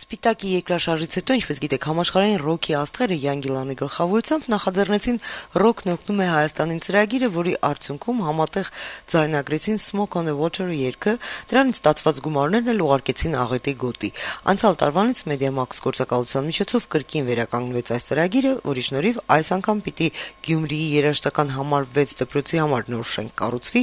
Սպիտակի երկրաշարժից հետո, ինչպես գիտեք, համաշխարհային ռոքի աստղերը Յանգիլանի գլխավորությամբ նախաձեռնեցին «Ռոքն օգնում է Հայաստանին» ծրագիրը, որի արդյունքում համատեղ ձայնագրեցին «Smoke on the Water» երգը, դրանից ստացված գումարներն էլ ուղարկեցին աղետի գոտի։ Անցյալ տարվանից Մեդիամաքս գործակալության միջոցով կրկին վերականգնվեց այս ծրագիրը, որի շնորհիվ այս անգամ պիտի Գյումրիի երաժշտական համար 6 դպրոցի համար նոր շենք կառուցվի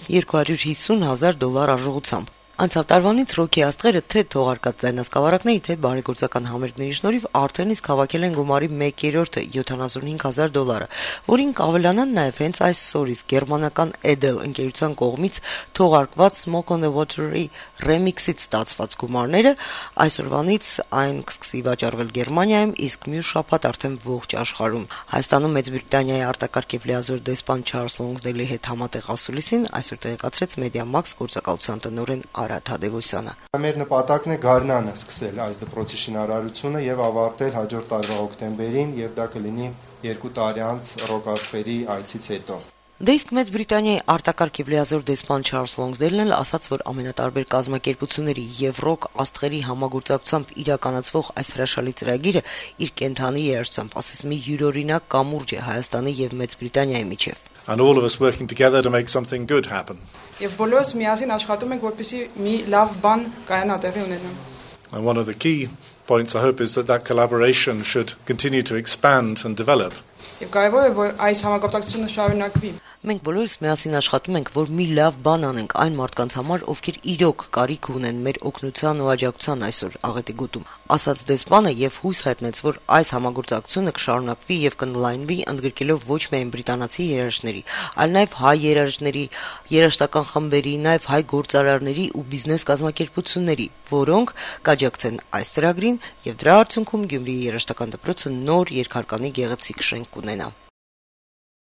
$250,000 արժողությամբ։ Անցյալ տարվանից ռոքի աստղերը թե թողարկած ձայնասկավառակների, թե բարեգործական համերգների շնորհիվ արդեն իսկ հավաքել են գումարի 1/3-ը $75,000, որին կավելանան նաև հենց այսօր իսկ գերմանական Edel ընկերության կողմից թողարկված Smoke on the Water-ի ռեմիքսից ստացված գումարները։ Այսօրվանից այն կսկսի վաճառվել Գերմանիայում, իսկ մյուս շաբաթ արդեն ողջ աշխարհում։ Հայաստանում Մեծ Բրիտանիայի արտակարգ եւ լիազոր դեսպան Չարլզ Լոնգսդեյլի հետ համատեղ ասուլիսին այսօր տեղեկացրեց Մեդիամաքս գործակալության տնօրեն Թադևոսյանը։ Մեր նպատակն է գարնանը սկսել այս դպրոցի շինարարությունը եւ ավարտել հաջորդ տարվա հոկտեմբերին, եւ դա կլինի 2 տարի անց ռոք աստղերի այցից հետո։ Դե իսկ Մեծ Բրիտանիայի արտակարգ եւ լիազոր դեսպան Չարլզ Լոնգսդեյլն էլ ասաց, որ ամենատարբեր կազմակերպությունների եւ ռոք աստղերի համագործակցությամբ իրականացվող այս հրաշալի ծրագիրը իր կենթանի երաժշտությամբ, ասես մի յուրօրինակ կամուրջ է Հայաստանի եւ Մեծ Բրիտանիայի միջեւ։ And all of us working together to make something good happen. Եվ բոլորս միասին աշխատում ենք, որպեսզի մի լավ բան կայանա տեղի ունենա։ And one of the key points I hope is that collaboration should continue to expand and develop. Եվ կարևոր է, որ այս համագործակցությունը շարունակվի։ Մենք բոլորս միասին աշխատում ենք, որ մի լավ բան անենք այն մարդկանց համար, ովքեր իրոք կարիք ունեն մեր օգնության ու աջակցության այսօր աղետի գոտում, ասաց դեսպանը եւ հույս հայտնեց, որ այս համագործակցությունը կշարունակվի եւ կընդլայնվի, ընդգրկելով ոչ միայն բրիտանացի երաժիշտների, այլ նաեւ հայ երաժիշտների, երաժշտական խմբերի, նաեւ հայ գործարարների ու բիզնես կազմակերպությունների, որոնք կաջակցեն այս ծրագրին եւ դրա արդյունքում Գյումրիի երաժշտական դպրոցը նոր երկհարկանի գեղեցիկ շենք կունենա։